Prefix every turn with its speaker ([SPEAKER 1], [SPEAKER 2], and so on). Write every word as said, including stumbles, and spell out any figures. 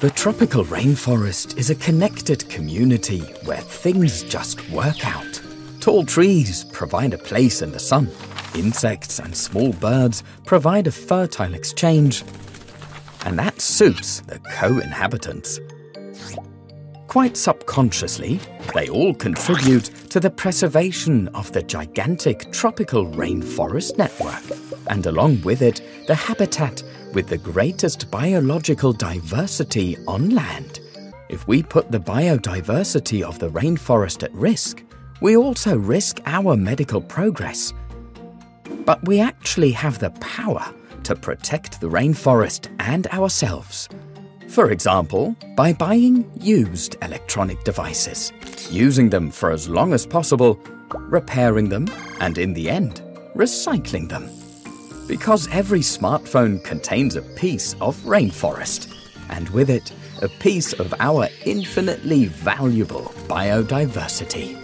[SPEAKER 1] The tropical rainforest is a connected community where things just work out. Tall trees provide a place in the sun. Insects and small birds provide a fertile exchange. And that suits the co-inhabitants. Quite subconsciously, they all contribute to the preservation of the gigantic tropical rainforest network, and along with it, the habitat with the greatest biological diversity on land. If we put the biodiversity of the rainforest at risk, we also risk our medical progress. But we actually have the power to protect the rainforest and ourselves. For example, by buying used electronic devices, using them for as long as possible, repairing them, and in the end, recycling them. Because every smartphone contains a piece of rainforest, and with it, a piece of our infinitely valuable biodiversity.